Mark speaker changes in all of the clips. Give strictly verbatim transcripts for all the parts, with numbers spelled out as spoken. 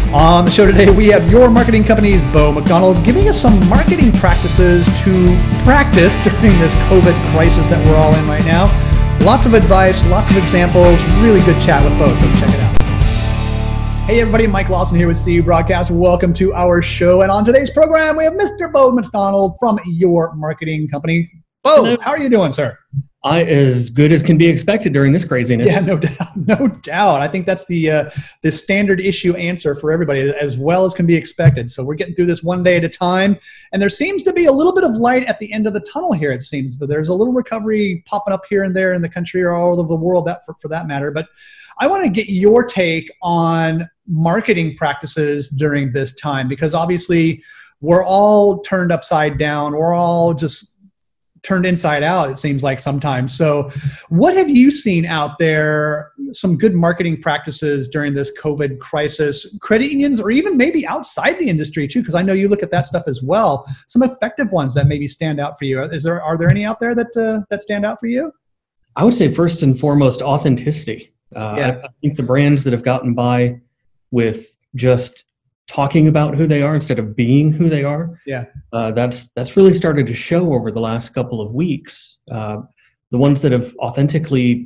Speaker 1: On the show today, we have Your Marketing Company's Bo McDonald giving us some marketing practices to practice during this COVID crisis that we're all in right now. Lots of advice, lots of examples, really good chat with Bo, so check it out. Hey everybody, Mike Lawson here with C U Broadcast. Welcome to our show. And on today's program, we have Mister Bo McDonald from Your Marketing Company. Bo, Hello. How are you doing, sir?
Speaker 2: I as good as can be expected during this craziness.
Speaker 1: Yeah, no doubt, no doubt. I think that's the uh, the standard issue answer for everybody, as well as can be expected. So we're getting through this one day at a time, and there seems to be a little bit of light at the end of the tunnel here. It seems, but there's a little recovery popping up here and there in the country or all over the world, that for, for that matter. But I want to get your take on marketing practices during this time, because obviously we're all turned upside down. We're all just turned inside out, it seems like sometimes. So what have you seen out there, some good marketing practices during this COVID crisis, credit unions, or even maybe outside the industry too, because I know you look at that stuff as well, some effective ones that maybe stand out for you? Is there, are there any out there that uh, that stand out for you?
Speaker 2: I would say first and foremost, authenticity. Uh, yeah. I, I think the brands that have gotten by with just talking about who they are instead of being who they are.
Speaker 1: Yeah,
Speaker 2: uh, that's that's really started to show over the last couple of weeks. Uh, the ones that have authentically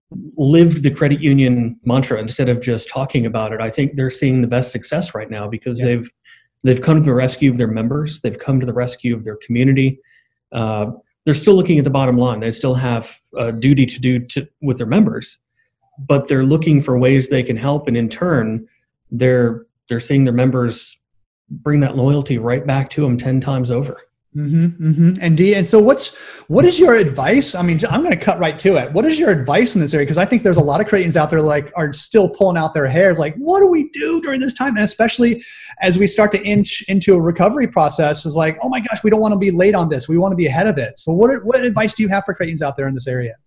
Speaker 2: lived the credit union mantra instead of just talking about it, I think they're seeing the best success right now because yeah. they've they've come to the rescue of their members. They've come to the rescue of their community. Uh, they're still looking at the bottom line. They still have a duty to do to, with their members, but they're looking for ways they can help, and in turn, they're they're seeing their members bring that loyalty right back to them ten times over.
Speaker 1: Mm-hmm, mm-hmm. Indeed. And so what's, what is your advice? I mean, I'm going to cut right to it. What is your advice in this area? Because I think there's a lot of credit unions out there like are still pulling out their hairs. Like, what do we do during this time? And especially as we start to inch into a recovery process, is like, oh my gosh, we don't want to be late on this. We want to be ahead of it. So what, what advice do you have for credit unions out there in this area?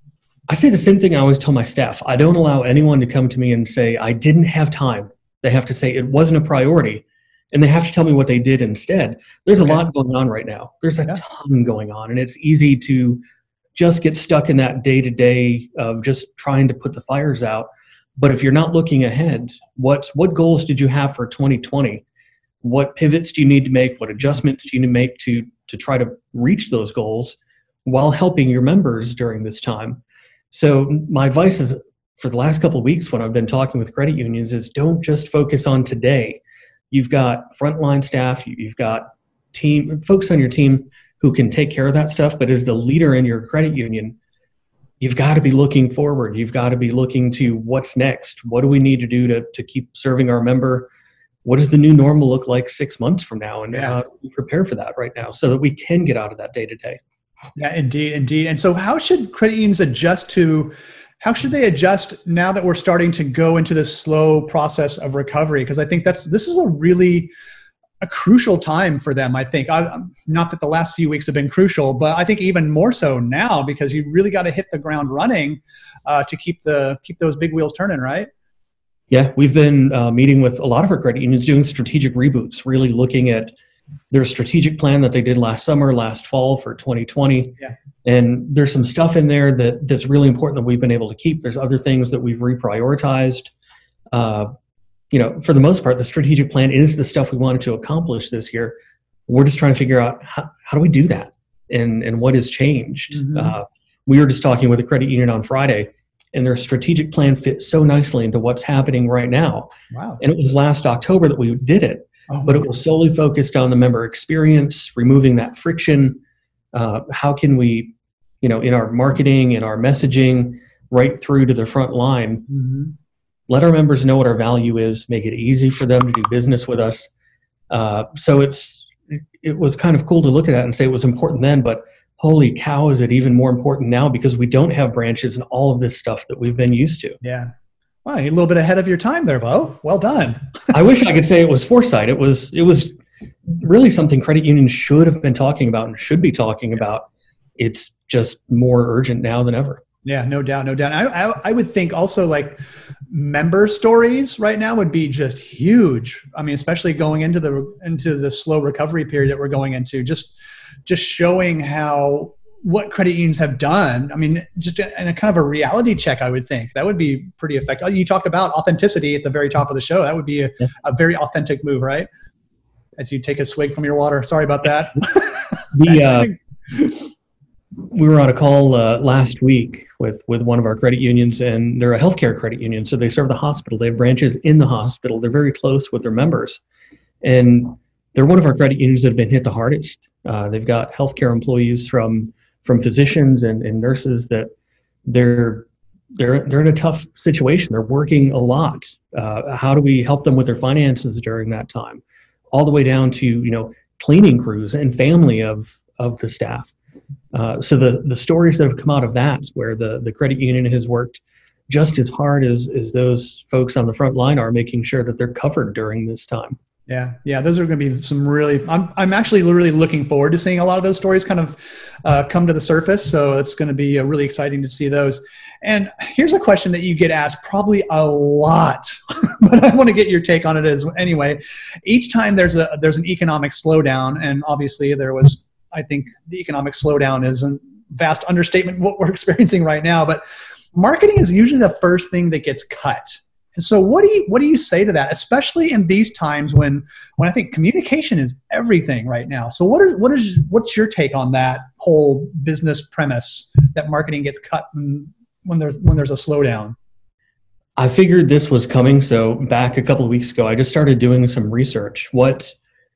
Speaker 2: I say the same thing I always tell my staff. I don't allow anyone to come to me and say, I didn't have time. They have to say it wasn't a priority, and they have to tell me what they did instead. There's okay. a lot going on right now. There's a yeah. ton going on, and it's easy to just get stuck in that day-to-day of just trying to put the fires out. But if you're not looking ahead, what what goals did you have for twenty twenty? What pivots do you need to make? What adjustments do you need to make to, to try to reach those goals while helping your members during this time? So my advice is, for the last couple of weeks when I've been talking with credit unions, is don't just focus on today. You've got frontline staff, you've got team, folks on your team who can take care of that stuff, but as the leader in your credit union, you've got to be looking forward. You've got to be looking to what's next. What do we need to do to, to keep serving our member? What does the new normal look like six months from now? And yeah. uh, we prepare for that right now so that we can get out of that day to day.
Speaker 1: Yeah, indeed, indeed. And so how should credit unions adjust to How should they adjust now that we're starting to go into this slow process of recovery? Because I think that's this is a really a crucial time for them. I think I, not that the last few weeks have been crucial, but I think even more so now, because you really got to hit the ground running uh, to keep the keep those big wheels turning, right?
Speaker 2: Yeah, we've been uh, meeting with a lot of our credit unions doing strategic reboots, really looking at their strategic plan that they did last summer, last fall for twenty twenty.
Speaker 1: Yeah.
Speaker 2: And there's some stuff in there that that's really important that we've been able to keep. There's other things that we've reprioritized. Uh, you know, for the most part, the strategic plan is the stuff we wanted to accomplish this year. We're just trying to figure out how, how do we do that and, and what has changed. Mm-hmm. Uh, we were just talking with a credit union on Friday, and their strategic plan fits so nicely into what's happening right now.
Speaker 1: Wow.
Speaker 2: And it was last October that we did it. Oh, but it was solely focused on the member experience, removing that friction. Uh, how can we, you know, in our marketing and our messaging, right through to the front line, mm-hmm. let our members know what our value is, make it easy for them to do business with us. Uh, so it's it was kind of cool to look at that and say it was important then, but holy cow, is it even more important now because we don't have branches and all of this stuff that we've been used to.
Speaker 1: Yeah. Wow, you're a little bit ahead of your time there, Bo. Well done.
Speaker 2: I wish I could say it was foresight. It was it was really something credit unions should have been talking about and should be talking yeah. about. It's just more urgent now than ever.
Speaker 1: Yeah, no doubt, no doubt. I, I I would think also like member stories right now would be just huge. I mean, especially going into the into the slow recovery period that we're going into, just just showing how what credit unions have done. I mean, just in a kind of a reality check, I would think that would be pretty effective. You talked about authenticity at the very top of the show. That would be a,
Speaker 2: yeah.
Speaker 1: a very authentic move, right? As you take a swig from your water. Sorry about that.
Speaker 2: We, uh, we were on a call uh, last week with, with one of our credit unions, and they're a healthcare credit union. So they serve the hospital. They have branches in the hospital. They're very close with their members. And they're one of our credit unions that have been hit the hardest. Uh, they've got healthcare employees from from physicians and, and nurses that they're they're they're in a tough situation. They're working a lot. Uh, how do we help them with their finances during that time? All the way down to, you know, cleaning crews and family of of the staff. Uh, so the the stories that have come out of that, where the the credit union has worked just as hard as as those folks on the front line are, making sure that they're covered during this time.
Speaker 1: Yeah, yeah, those are going to be some really. I'm I'm actually really looking forward to seeing a lot of those stories kind of uh, come to the surface. So it's going to be uh, really exciting to see those. And here's a question that you get asked probably a lot, but I want to get your take on it as anyway. Each time there's a there's an economic slowdown, and obviously there was. I think the economic slowdown is a vast understatement what we're experiencing right now. But marketing is usually the first thing that gets cut. And so what do you what do you say to that, especially in these times when when I think communication is everything right now? So what are what is what's your take on that whole business premise that marketing gets cut when, when there's when there's a slowdown?
Speaker 2: I figured this was coming. So back a couple of weeks ago, I just started doing some research. What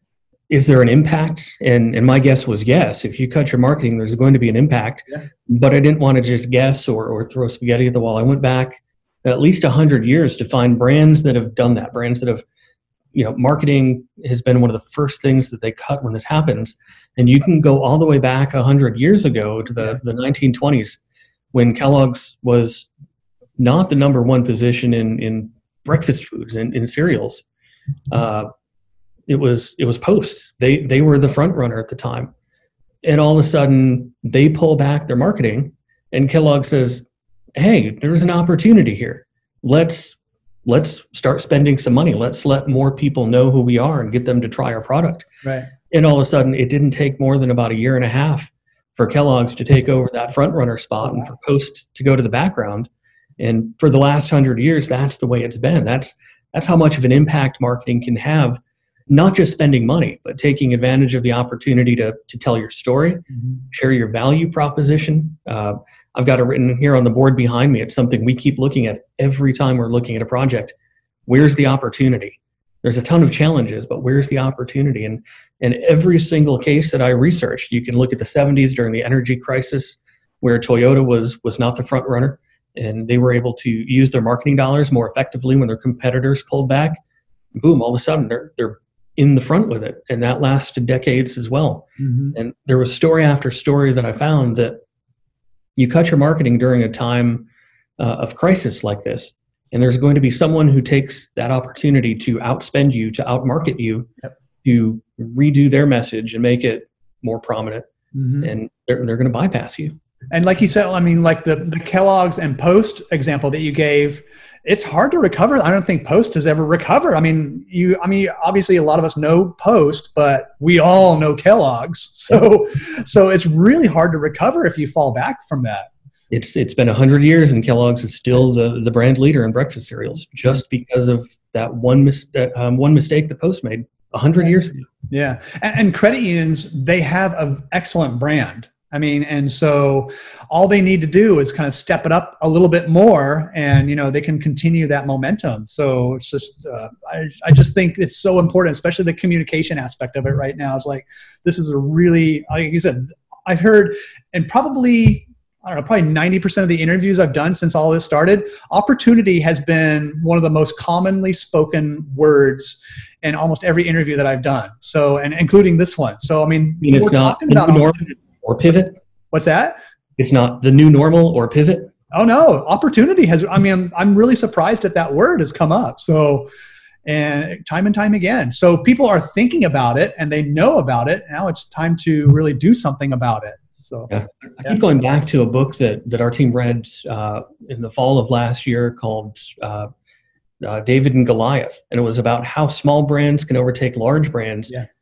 Speaker 2: is there an impact? And and my guess was yes. If you cut your marketing, there's going to be an impact. Yeah. But I didn't want to just guess or or throw spaghetti at the wall. I went back at least one hundred years to find brands that have done that, brands that have, you know, marketing has been one of the first things that they cut when this happens. And you can go all the way back one hundred years ago to the, yeah. the nineteen twenties when Kellogg's was not the number one position in, in breakfast foods and in cereals. Uh, it was it was Post. They, they were the front runner at the time. And all of a sudden, they pull back their marketing, and Kellogg says, hey, there's an opportunity here. Let's let's start spending some money. Let's let more people know who we are and get them to try our product.
Speaker 1: Right.
Speaker 2: And all of a sudden, it didn't take more than about a year and a half for Kellogg's to take over that front runner spot, oh, wow. and for Post to go to the background. And for the last hundred years, that's the way it's been. That's that's how much of an impact marketing can have, not just spending money, but taking advantage of the opportunity to to tell your story, mm-hmm. share your value proposition. Uh, I've got it written here on the board behind me. It's something we keep looking at every time we're looking at a project. Where's the opportunity? There's a ton of challenges, but where's the opportunity? And and every single case that I researched, you can look at the seventies during the energy crisis, where Toyota was was not the front runner, and they were able to use their marketing dollars more effectively when their competitors pulled back. Boom! All of a sudden, they're they're in the front with it, and that lasted decades as well. Mm-hmm. And there was story after story that I found that you cut your marketing during a time uh, of crisis like this, and there's going to be someone who takes that opportunity to outspend you, to outmarket you, yep. to redo their message and make it more prominent, mm-hmm. and they're, they're going to bypass you.
Speaker 1: And like you said, I mean, like the, the Kellogg's and Post example that you gave, it's hard to recover. I don't think Post has ever recovered. I mean, you, I mean, obviously a lot of us know Post, but we all know Kellogg's. So, so it's really hard to recover if you fall back from that.
Speaker 2: It's, it's been a hundred years and Kellogg's is still the, the brand leader in breakfast cereals just because of that one, mis- um, one mistake that Post made a hundred years ago.
Speaker 1: Yeah. And, and credit unions, they have an excellent brand. I mean, and so all they need to do is kind of step it up a little bit more, and, you know, they can continue that momentum. So it's just, uh, I, I just think it's so important, especially the communication aspect of it right now. It's like, this is a really, like you said, I've heard, and probably, I don't know, probably ninety percent of the interviews I've done since all this started, opportunity has been one of the most commonly spoken words in almost every interview that I've done. So, and including this one. So, I mean,
Speaker 2: I mean it's
Speaker 1: we're
Speaker 2: not
Speaker 1: talking about opportunity.
Speaker 2: Or pivot.
Speaker 1: What's that?
Speaker 2: It's not the new normal or pivot.
Speaker 1: Oh no, opportunity has, I mean, I'm really surprised that that word has come up. So, and time and time again. So people are thinking about it and they know about it. Now it's time to really do something about it. So
Speaker 2: yeah. I keep going back to a book that, that our team read uh, in the fall of last year called uh, uh, David and Goliath. And it was about how small brands can overtake large brands.
Speaker 1: Yeah.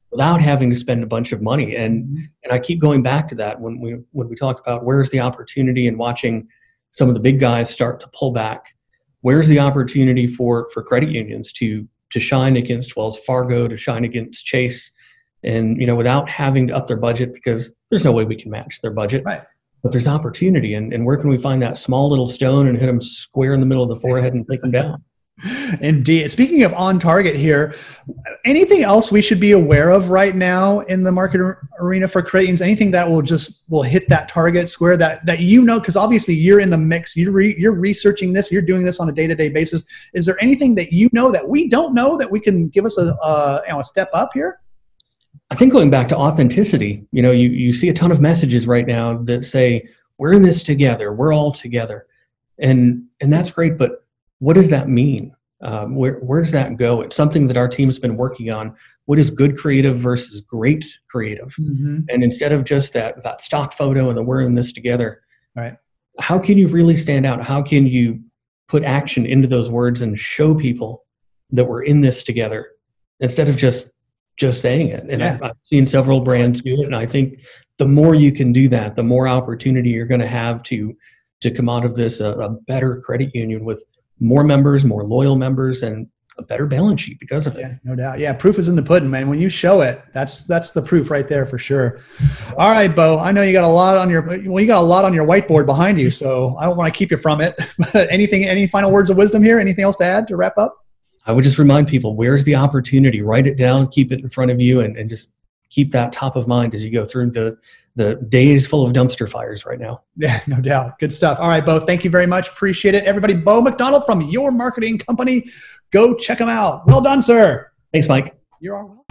Speaker 2: without having to spend a bunch of money. And
Speaker 1: Mm-hmm.
Speaker 2: and I keep going back to that when we when we talk about where's the opportunity and watching some of the big guys start to pull back. Where's the opportunity for for credit unions to to shine against Wells Fargo, to shine against Chase, and you know, without having to up their budget, because there's no way we can match their budget.
Speaker 1: Right.
Speaker 2: But there's opportunity, and, and where can we find that small little stone and hit them square in the middle of the forehead and take them down?
Speaker 1: Indeed. Speaking of on target here, anything else we should be aware of right now in the market arena for credit unions? Anything that will just will hit that target square that that you know? Because obviously you're in the mix. You're re, you're researching this. You're doing this on a day to day basis. Is there anything that you know that we don't know that we can give us a, a you know a step up here?
Speaker 2: I think going back to authenticity, you know, you, you see a ton of messages right now that say, we're in this together, we're all together. And and that's great, but what does that mean? Um, where, where does that go? It's something that our team's been working on. What is good creative versus great creative?
Speaker 1: Mm-hmm.
Speaker 2: And instead of just that, that stock photo and the we're in this together,
Speaker 1: right?
Speaker 2: How can you really stand out? How can you put action into those words and show people that we're in this together instead of just just saying it? And
Speaker 1: yeah.
Speaker 2: I've, I've seen several brands do it. And I think the more you can do that, the more opportunity you're going to have to, to come out of this a, a better credit union with more members, more loyal members, and a better balance sheet because of it.
Speaker 1: Yeah, no doubt. Yeah, proof is in the pudding, man. When you show it, that's that's the proof right there for sure. All right, Bo. I know you got a lot on your well, you got a lot on your whiteboard behind you, so I don't want to keep you from it. But anything, any final words of wisdom here? Anything else to add to wrap up?
Speaker 2: I would just remind people, where's the opportunity? Write it down, keep it in front of you, and, and just keep that top of mind as you go through the the days full of dumpster fires right now.
Speaker 1: Yeah, no doubt. Good stuff. All right, Bo, thank you very much. Appreciate it. Everybody, Bo McDonald from Your Marketing Company. Go check them out. Well done, sir.
Speaker 2: Thanks, Mike.
Speaker 1: You're all welcome.